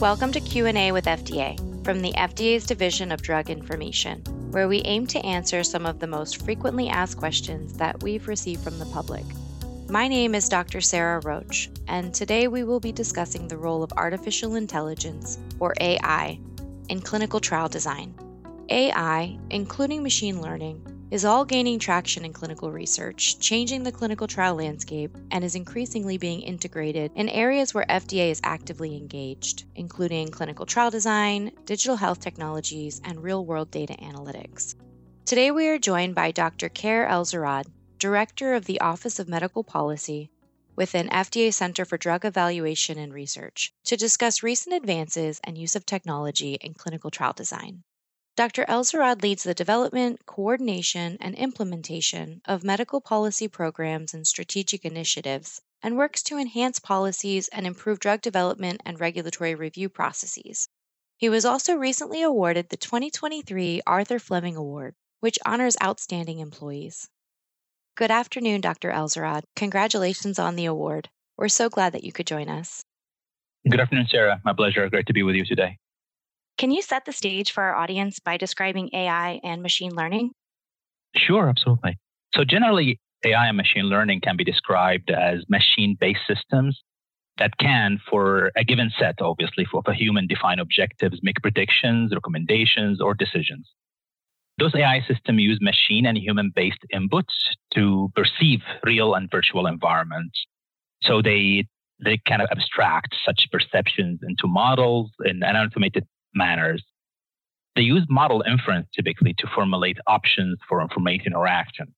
Welcome to Q&A with FDA from the FDA's Division of Drug Information, where we aim to answer some of the most frequently asked questions that we've received from the public. My name is Dr. Sarah Roach, and today we will be discussing the role of artificial intelligence, or AI, in clinical trial design. AI, including machine learning, is all gaining traction in clinical research, changing the clinical trial landscape, and is increasingly being integrated in areas where FDA is actively engaged, including clinical trial design, digital health technologies, and real-world data analytics. Today we are joined by Dr. Khair El-Zeroud, Director of the Office of Medical Policy within FDA Center for Drug Evaluation and Research, to discuss recent advances and use of technology in clinical trial design. Dr. El-Zeroud leads the development, coordination, and implementation of medical policy programs and strategic initiatives, and works to enhance policies and improve drug development and regulatory review processes. He was also recently awarded the 2023 Arthur Fleming Award, which honors outstanding employees. Good afternoon, Dr. El-Zeroud. Congratulations on the award. We're so glad that you could join us. Good afternoon, Sarah. My pleasure. Great to be with you today. Can you set the stage for our audience by describing AI and machine learning? Sure, absolutely. So generally, AI and machine learning can be described as machine-based systems that can, for a given set, obviously, for human-defined objectives, make predictions, recommendations, or decisions. Those AI systems use machine and human-based inputs to perceive real and virtual environments. So they kind of abstract such perceptions into models in an automated manners. They use model inference typically to formulate options for information or action.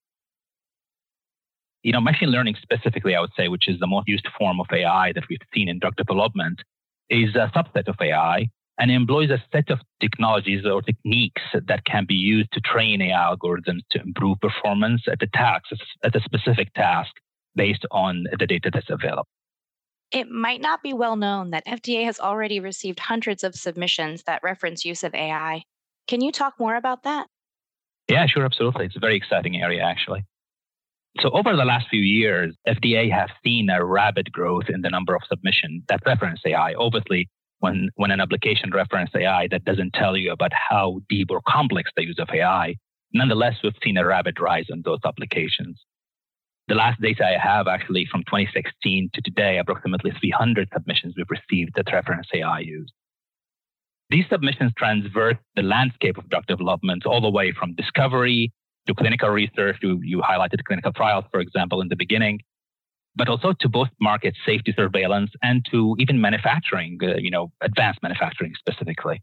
Machine learning specifically, I would say, which is the most used form of AI that we've seen in drug development, is a subset of AI and employs a set of technologies or techniques that can be used to train AI algorithms to improve performance at a specific task based on the data that's available. It might not be well known that FDA has already received hundreds of submissions that reference use of AI. Can you talk more about that? Yeah, sure, absolutely. It's a very exciting area, actually. So over the last few years, FDA has seen a rapid growth in the number of submissions that reference AI. Obviously, when an application references AI, that doesn't tell you about how deep or complex the use of AI. Nonetheless, we've seen a rapid rise in those applications. The last data I have actually from 2016 to today, approximately 300 submissions we've received that reference AI use. These submissions transverse the landscape of drug development all the way from discovery to clinical research. You highlighted clinical trials, for example, in the beginning, but also to both market safety surveillance and to even manufacturing, advanced manufacturing specifically.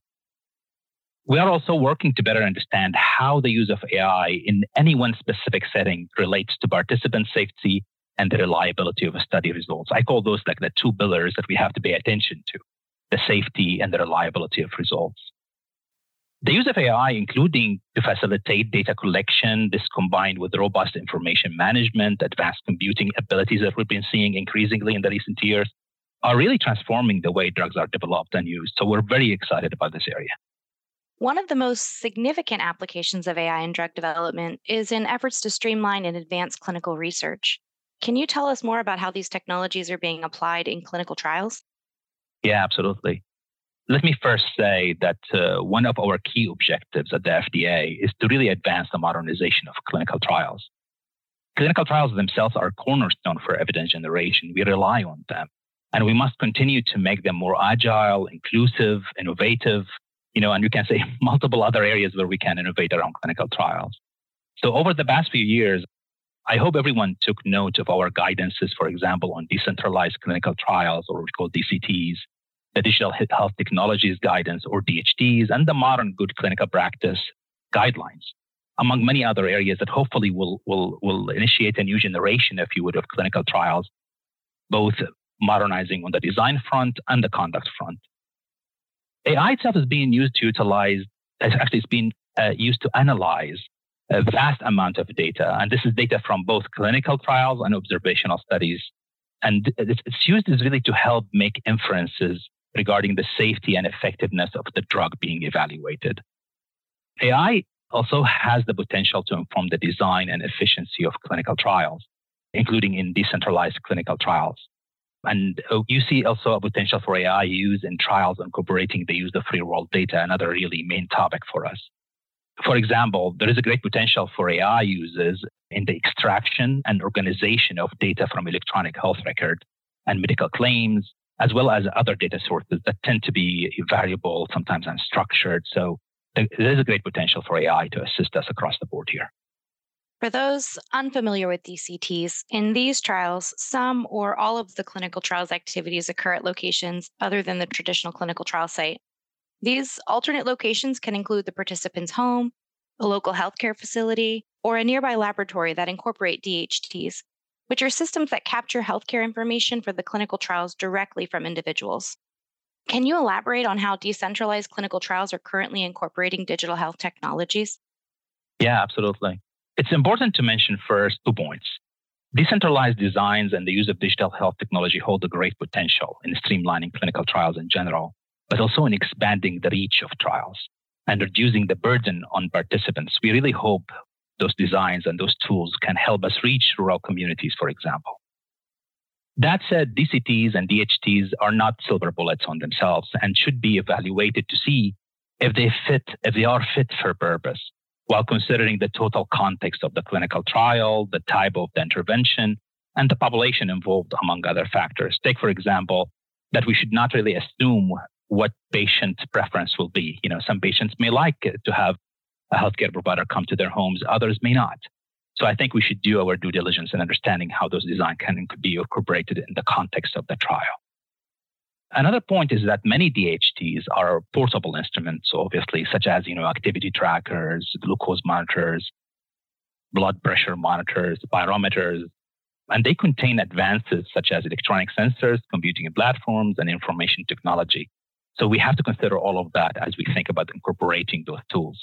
We are also working to better understand how the use of AI in any one specific setting relates to participant safety and the reliability of study results. I call those like the two pillars that we have to pay attention to, the safety and the reliability of results. The use of AI, including to facilitate data collection, this combined with robust information management, advanced computing abilities that we've been seeing increasingly in the recent years, are really transforming the way drugs are developed and used. So we're very excited about this area. One of the most significant applications of AI in drug development is in efforts to streamline and advance clinical research. Can you tell us more about how these technologies are being applied in clinical trials? Yeah, absolutely. Let me first say that one of our key objectives at the FDA is to really advance the modernization of clinical trials. Clinical trials themselves are a cornerstone for evidence generation. We rely on them, and we must continue to make them more agile, inclusive, innovative, and you can say multiple other areas where we can innovate around clinical trials. So over the past few years, I hope everyone took note of our guidances, for example, on decentralized clinical trials, or what we call DCTs, the Digital Health Technologies Guidance, or DHTs, and the Modern Good Clinical Practice Guidelines, among many other areas that hopefully will initiate a new generation, if you would, of clinical trials, both modernizing on the design front and the conduct front. AI itself is being used to used to analyze a vast amount of data. And this is data from both clinical trials and observational studies. And its used is really to help make inferences regarding the safety and effectiveness of the drug being evaluated. AI also has the potential to inform the design and efficiency of clinical trials, including in decentralized clinical trials. And you see also a potential for AI use in trials incorporating the use of real-world data, another really main topic for us. For example, there is a great potential for AI uses in the extraction and organization of data from electronic health records and medical claims, as well as other data sources that tend to be variable, sometimes unstructured. So there is a great potential for AI to assist us across the board here. For those unfamiliar with DCTs, in these trials, some or all of the clinical trials activities occur at locations other than the traditional clinical trial site. These alternate locations can include the participant's home, a local healthcare facility, or a nearby laboratory that incorporate DHTs, which are systems that capture healthcare information for the clinical trials directly from individuals. Can you elaborate on how decentralized clinical trials are currently incorporating digital health technologies? Yeah, absolutely. It's important to mention first 2 points. Decentralized designs and the use of digital health technology hold a great potential in streamlining clinical trials in general, but also in expanding the reach of trials and reducing the burden on participants. We really hope those designs and those tools can help us reach rural communities, for example. That said, DCTs and DHTs are not silver bullets on themselves and should be evaluated to see if they are fit for purpose, while considering the total context of the clinical trial, the type of the intervention, and the population involved, among other factors. Take, for example, that we should not really assume what patient preference will be. Some patients may like to have a healthcare provider come to their homes, others may not. So I think we should do our due diligence in understanding how those designs can be incorporated in the context of the trial. Another point is that many DHTs are portable instruments, obviously, such as activity trackers, glucose monitors, blood pressure monitors, pyrometers, and they contain advances such as electronic sensors, computing platforms, and information technology. So we have to consider all of that as we think about incorporating those tools.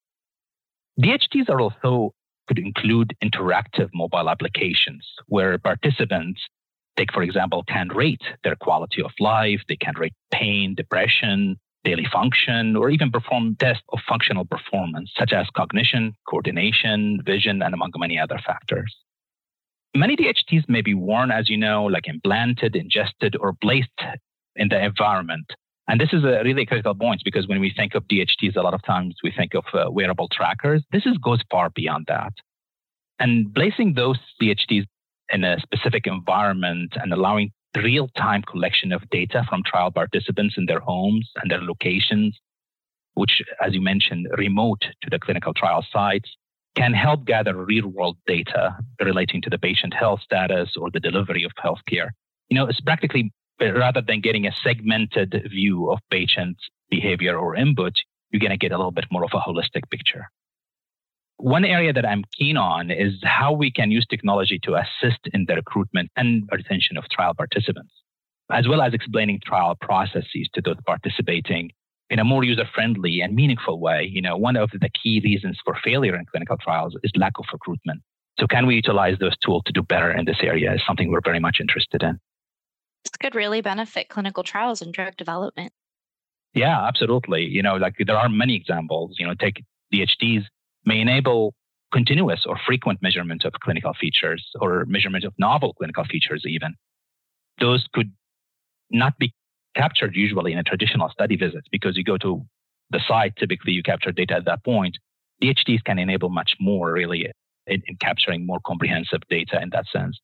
DHTs are also could include interactive mobile applications where participants, for example, can rate their quality of life. They can rate pain, depression, daily function, or even perform tests of functional performance, such as cognition, coordination, vision, and among many other factors. Many DHTs may be worn, as you know, like implanted, ingested, or placed in the environment. And this is a really critical point because when we think of DHTs, a lot of times we think of wearable trackers. This goes far beyond that. And placing those DHTs in a specific environment and allowing real-time collection of data from trial participants in their homes and their locations, which, as you mentioned, remote to the clinical trial sites, can help gather real-world data relating to the patient health status or the delivery of healthcare. It's practically, rather than getting a segmented view of patients' behavior or input, you're going to get a little bit more of a holistic picture. One area that I'm keen on is how we can use technology to assist in the recruitment and retention of trial participants, as well as explaining trial processes to those participating in a more user-friendly and meaningful way. One of the key reasons for failure in clinical trials is lack of recruitment. So can we utilize those tools to do better in this area is something we're very much interested in. This could really benefit clinical trials and drug development. Yeah, absolutely. There are many examples. Take DHTs may enable continuous or frequent measurement of clinical features or measurement of novel clinical features even. Those could not be captured usually in a traditional study visit because you go to the site, typically you capture data at that point. DHTs can enable much more really in capturing more comprehensive data in that sense.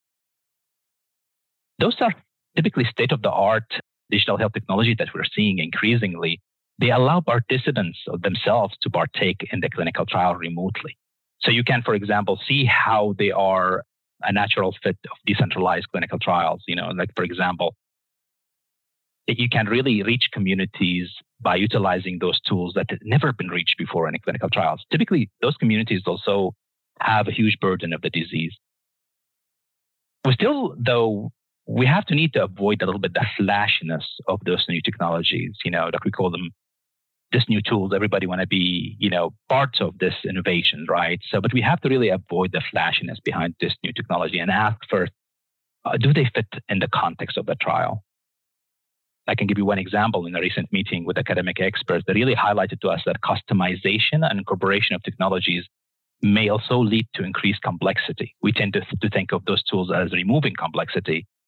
Those are typically state-of-the-art digital health technology that we're seeing increasingly. They allow participants themselves to partake in the clinical trial remotely. So you can, for example, see how they are a natural fit of decentralized clinical trials. For example, you can really reach communities by utilizing those tools that have never been reached before in clinical trials. Typically, those communities also have a huge burden of the disease. We have to need to avoid a little bit the flashiness of those new technologies, like we call them these new tools. Everybody want to be, parts of this innovation, right? But we have to really avoid the flashiness behind this new technology and ask first, do they fit in the context of the trial? I can give you one example. In a recent meeting with academic experts, they really highlighted to us that customization and incorporation of technologies may also lead to increased complexity. We tend to think of those tools as removing complexity,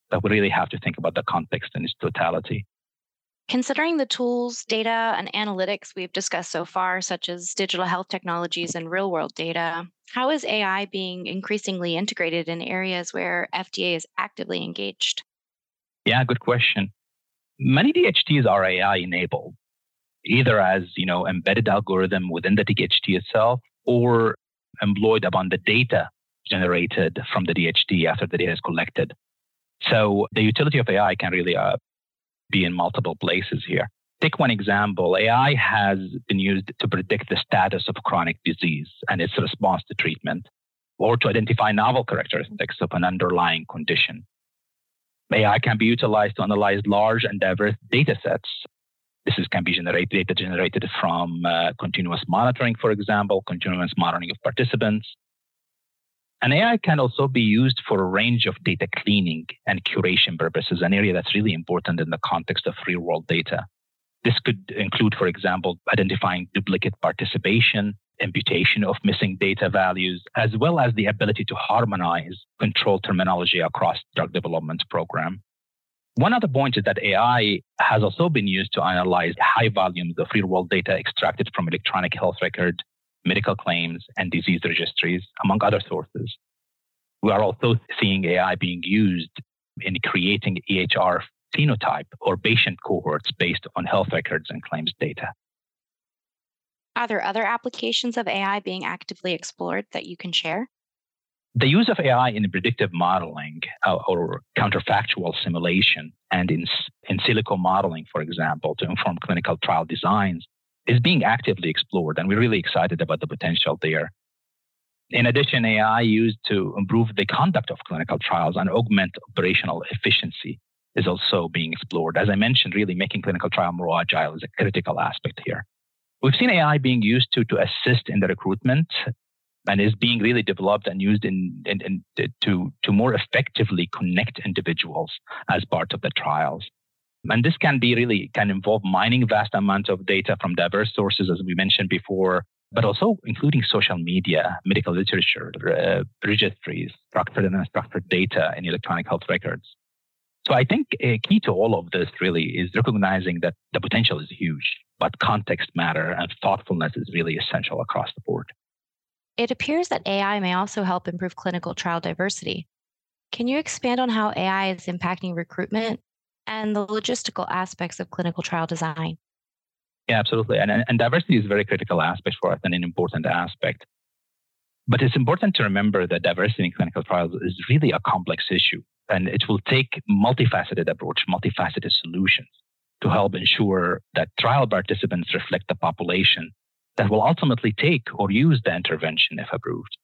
But we really have to think about the context in its totality. Considering the tools, data, and analytics we've discussed so far, such as digital health technologies and real world data, how is AI being increasingly integrated in areas where FDA is actively engaged? Yeah, good question. Many DHTs are AI enabled, either as embedded algorithm within the DHT itself or employed upon the data generated from the DHT after the data is collected. So the utility of AI can really be in multiple places here. Take one example. AI has been used to predict the status of chronic disease and its response to treatment, or to identify novel characteristics of an underlying condition. AI can be utilized to analyze large and diverse data sets. Can be data generated from continuous monitoring, for example, continuous monitoring of participants. And AI can also be used for a range of data cleaning and curation purposes, an area that's really important in the context of real-world data. This could include, for example, identifying duplicate participation, imputation of missing data values, as well as the ability to harmonize control terminology across drug development program. One other point is that AI has also been used to analyze high volumes of real-world data extracted from electronic health record, medical claims, and disease registries, among other sources. We are also seeing AI being used in creating EHR phenotype or patient cohorts based on health records and claims data. Are there other applications of AI being actively explored that you can share? The use of AI in predictive modeling or counterfactual simulation and in silico modeling, for example, to inform clinical trial designs is being actively explored, and we're really excited about the potential there. In addition, AI used to improve the conduct of clinical trials and augment operational efficiency is also being explored. As I mentioned, really making clinical trial more agile is a critical aspect here. We've seen AI being used to assist in the recruitment and is being really developed and used to more effectively connect individuals as part of the trials. And this can involve mining vast amounts of data from diverse sources, as we mentioned before, but also including social media, medical literature, registries, structured and unstructured data in electronic health records. So I think a key to all of this really is recognizing that the potential is huge, but context matter and thoughtfulness is really essential across the board. It appears that AI may also help improve clinical trial diversity. Can you expand on how AI is impacting recruitment and the logistical aspects of clinical trial design? Yeah, absolutely. And diversity is a very critical aspect for us and an important aspect. But it's important to remember that diversity in clinical trials is really a complex issue, and it will take multifaceted approach, multifaceted solutions to help ensure that trial participants reflect the population that will ultimately take or use the intervention if approved.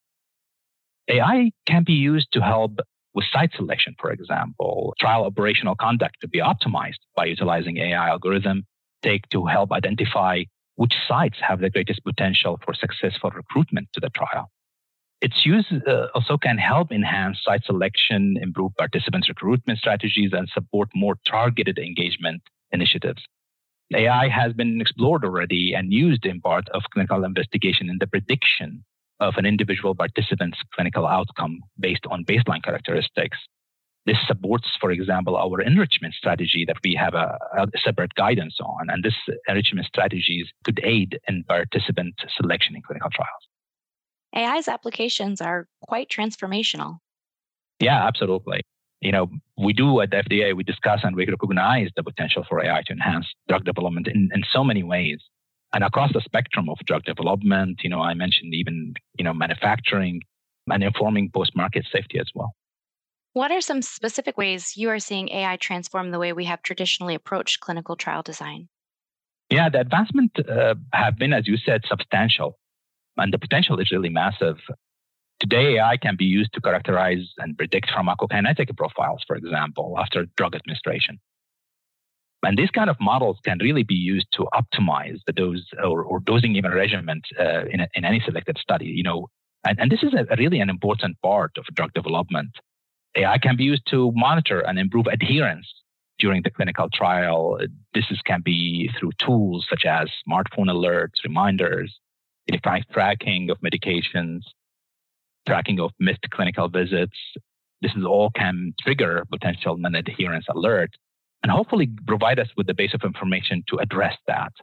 AI can be used to help with site selection, for example, trial operational conduct to be optimized by utilizing AI algorithm, to help identify which sites have the greatest potential for successful recruitment to the trial. Its use also can help enhance site selection, improve participants' recruitment strategies, and support more targeted engagement initiatives. AI has been explored already and used in part of clinical investigation in the prediction of an individual participant's clinical outcome based on baseline characteristics. This supports, for example, our enrichment strategy that we have a separate guidance on, and this enrichment strategies could aid in participant selection in clinical trials. AI's applications are quite transformational. Yeah, absolutely. We do at the FDA, we discuss and we recognize the potential for AI to enhance drug development in so many ways. And across the spectrum of drug development, I mentioned even, manufacturing and informing post-market safety as well. What are some specific ways you are seeing AI transform the way we have traditionally approached clinical trial design? Yeah, the advancement have been, as you said, substantial. And the potential is really massive. Today, AI can be used to characterize and predict pharmacokinetic profiles, for example, after drug administration. And these kind of models can really be used to optimize the dose or dosing even regimen in any selected study. And this is really an important part of drug development. AI can be used to monitor and improve adherence during the clinical trial. This can be through tools such as smartphone alerts, reminders, electronic tracking of medications, tracking of missed clinical visits, This is all can trigger potential non-adherence alert and hopefully provide us with the base of information to address that.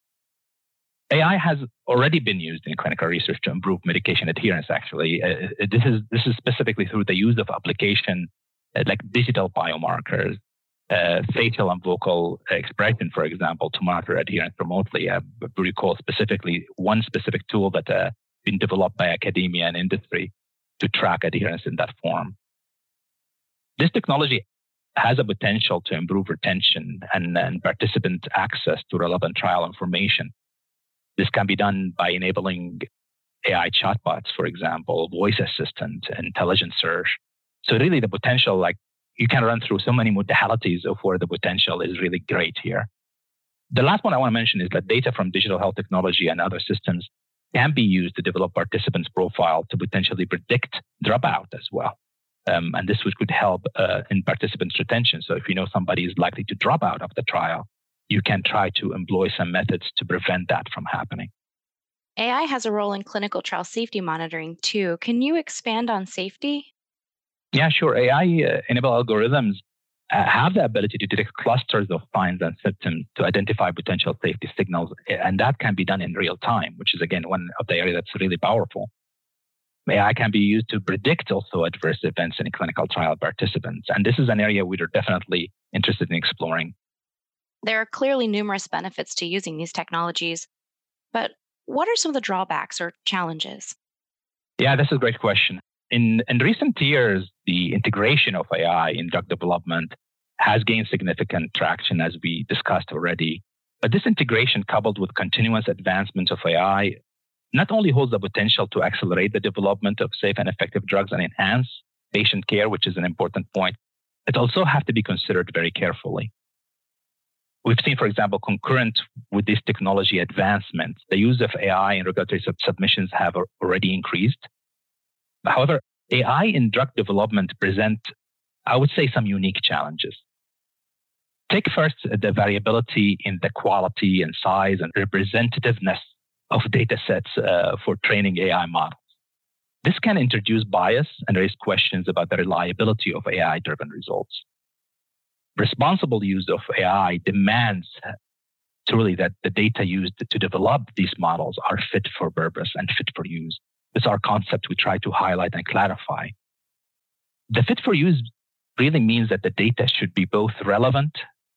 AI has already been used in clinical research to improve medication adherence, actually. This is specifically through the use of application like digital biomarkers, facial and vocal expression, for example, to monitor adherence remotely. I recall specifically one specific tool that been developed by academia and industry to track adherence in that form. This technology has a potential to improve retention and participant access to relevant trial information. This can be done by enabling AI chatbots, for example, voice assistant, intelligent search. So really the potential, like you can run through so many modalities of where the potential is really great here. The last one I want to mention is that data from digital health technology and other systems can be used to develop participants' profile to potentially predict dropout as well. And this could help in participants' retention. So if you know somebody is likely to drop out of the trial, you can try to employ some methods to prevent that from happening. AI has a role in clinical trial safety monitoring too. Can you expand on safety? Yeah, sure. AI-enabled algorithms have the ability to detect clusters of signs and symptoms to identify potential safety signals. And that can be done in real time, which is, again, one of the areas that's really powerful. AI can be used to predict also adverse events in clinical trial participants. And this is an area we're definitely interested in exploring. There are clearly numerous benefits to using these technologies, but what are some of the drawbacks or challenges? Yeah, that's a great question. In recent years, the integration of AI in drug development has gained significant traction, as we discussed already. But this integration, coupled with continuous advancement of AI, not only holds the potential to accelerate the development of safe and effective drugs and enhance patient care, which is an important point, it also has to be considered very carefully. We've seen, for example, concurrent with this technology advancement, the use of AI in regulatory submissions have already increased. However, AI in drug development present, I would say, some unique challenges. Take first the variability in the quality and size and representativeness of data sets for training AI models. This can introduce bias and raise questions about the reliability of AI-driven results. Responsible use of AI demands truly that the data used to develop these models are fit for purpose and fit for use. This is our concept we try to highlight and clarify. The fit for use really means that the data should be both relevant,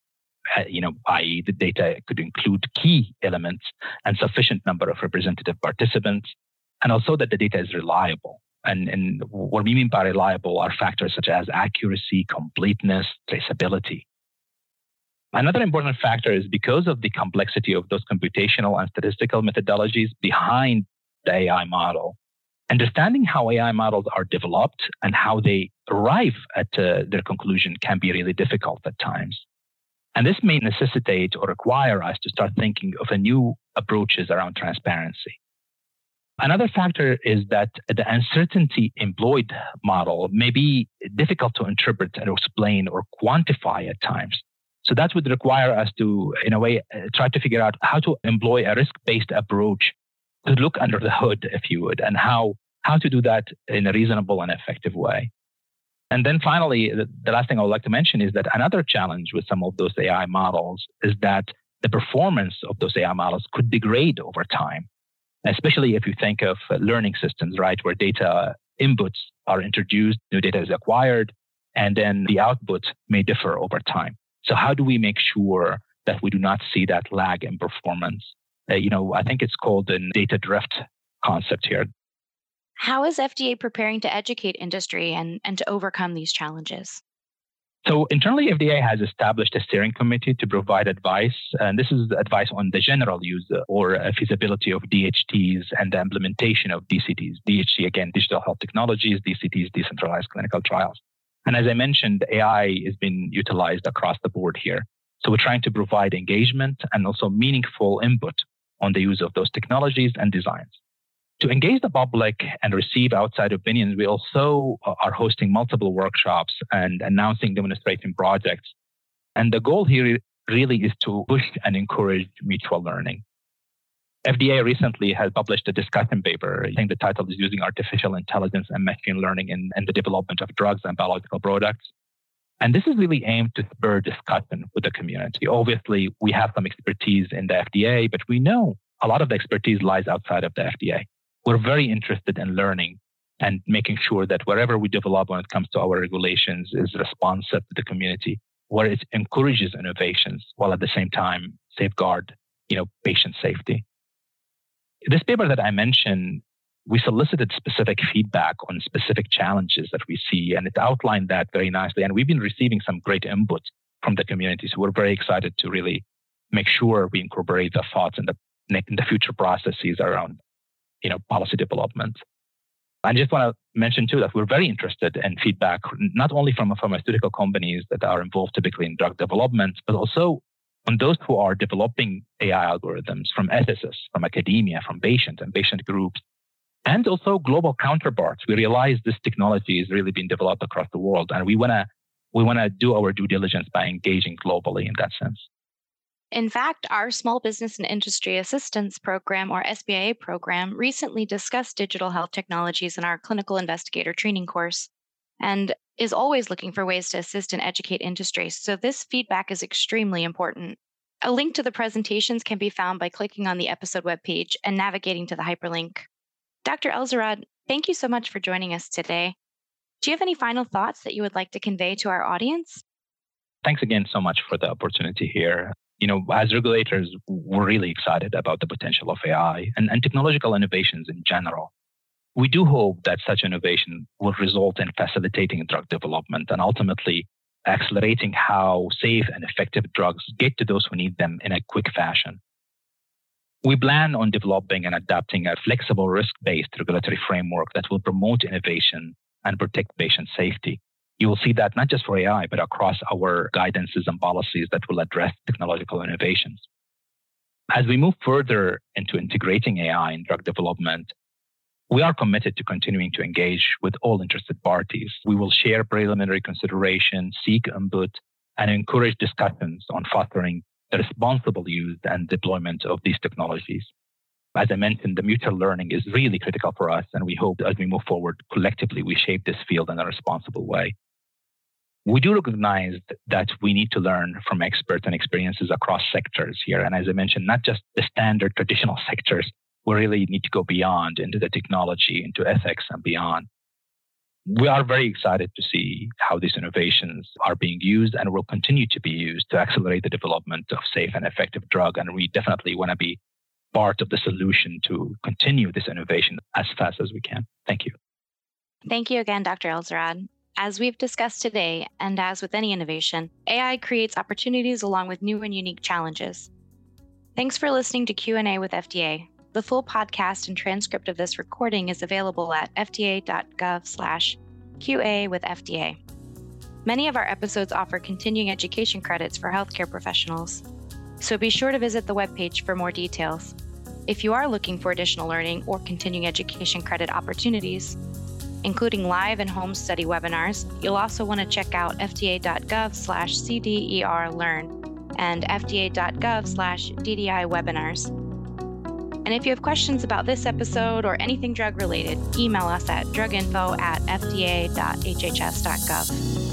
i.e. the data could include key elements and sufficient number of representative participants, and also that the data is reliable. And what we mean by reliable are factors such as accuracy, completeness, traceability. Another important factor is because of the complexity of those computational and statistical methodologies behind the AI model, understanding how AI models are developed and how they arrive at their conclusion can be really difficult at times. And this may necessitate or require us to start thinking of new approaches around transparency. Another factor is that the uncertainty employed model may be difficult to interpret and explain or quantify at times. So that would require us to, in a way, try to figure out how to employ a risk-based approach to look under the hood, if you would, and how to do that in a reasonable and effective way. And then finally, the last thing I would like to mention is that another challenge with some of those AI models is that the performance of those AI models could degrade over time, especially if you think of learning systems, right, where data inputs are introduced, new data is acquired, and then the output may differ over time. So how do we make sure that we do not see that lag in performance? I think it's called the data drift concept here. How is FDA preparing to educate industry and to overcome these challenges? So internally, FDA has established a steering committee to provide advice. And this is advice on the general use or feasibility of DHTs and the implementation of DCTs. DHT, again, digital health technologies, DCTs, decentralized clinical trials. And as I mentioned, AI is being utilized across the board here. So we're trying to provide engagement and also meaningful input on the use of those technologies and designs. To engage the public and receive outside opinions, we also are hosting multiple workshops and announcing demonstration projects. And the goal here really is to push and encourage mutual learning. FDA recently has published a discussion paper. I think the title is Using Artificial Intelligence and Machine Learning in the Development of Drugs and Biological Products. And this is really aimed to spur discussion with the community. Obviously, we have some expertise in the FDA, but we know a lot of the expertise lies outside of the FDA. We're very interested in learning and making sure that wherever we develop when it comes to our regulations is responsive to the community, where it encourages innovations while at the same time safeguard, patient safety. This paper that I mentioned, we solicited specific feedback on specific challenges that we see, and it outlined that very nicely. And we've been receiving some great input from the community. So we're very excited to really make sure we incorporate the thoughts in the future processes around, policy development. I just want to mention too that we're very interested in feedback, not only from pharmaceutical companies that are involved typically in drug development, but also on those who are developing AI algorithms from ethicists, from academia, from patients and patient groups, and also global counterparts. We realize this technology is really being developed across the world, and we want to do our due diligence by engaging globally in that sense. In fact, our Small Business and Industry Assistance Program, or SBIA program, recently discussed digital health technologies in our clinical investigator training course and is always looking for ways to assist and educate industry. So this feedback is extremely important. A link to the presentations can be found by clicking on the episode webpage and navigating to the hyperlink. Dr. Elzorad, thank you so much for joining us today. Do you have any final thoughts that you would like to convey to our audience? Thanks again so much for the opportunity here. As regulators, we're really excited about the potential of AI and technological innovations in general. We do hope that such innovation will result in facilitating drug development and ultimately accelerating how safe and effective drugs get to those who need them in a quick fashion. We plan on developing and adapting a flexible risk-based regulatory framework that will promote innovation and protect patient safety. You will see that not just for AI, but across our guidances and policies that will address technological innovations. As we move further into integrating AI in drug development, we are committed to continuing to engage with all interested parties. We will share preliminary considerations, seek input, and encourage discussions on fostering the responsible use and deployment of these technologies. As I mentioned, the mutual learning is really critical for us, and we hope as we move forward, collectively, we shape this field in a responsible way. We do recognize that we need to learn from experts and experiences across sectors here. And as I mentioned, not just the standard traditional sectors, we really need to go beyond into the technology, into ethics and beyond. We are very excited to see how these innovations are being used and will continue to be used to accelerate the development of safe and effective drug. And we definitely want to be part of the solution to continue this innovation as fast as we can. Thank you. Thank you again, Dr. Elzorad. As we've discussed today, and as with any innovation, AI creates opportunities along with new and unique challenges. Thanks for listening to Q&A with FDA. The full podcast and transcript of this recording is available at fda.gov/QA with FDA. Many of our episodes offer continuing education credits for healthcare professionals, so be sure to visit the webpage for more details. If you are looking for additional learning or continuing education credit opportunities, including live and home study webinars, you'll also want to check out fda.gov/CDER-Learn and fda.gov/DDI webinars. And if you have questions about this episode or anything drug related, email us at druginfo@fda.hhs.gov.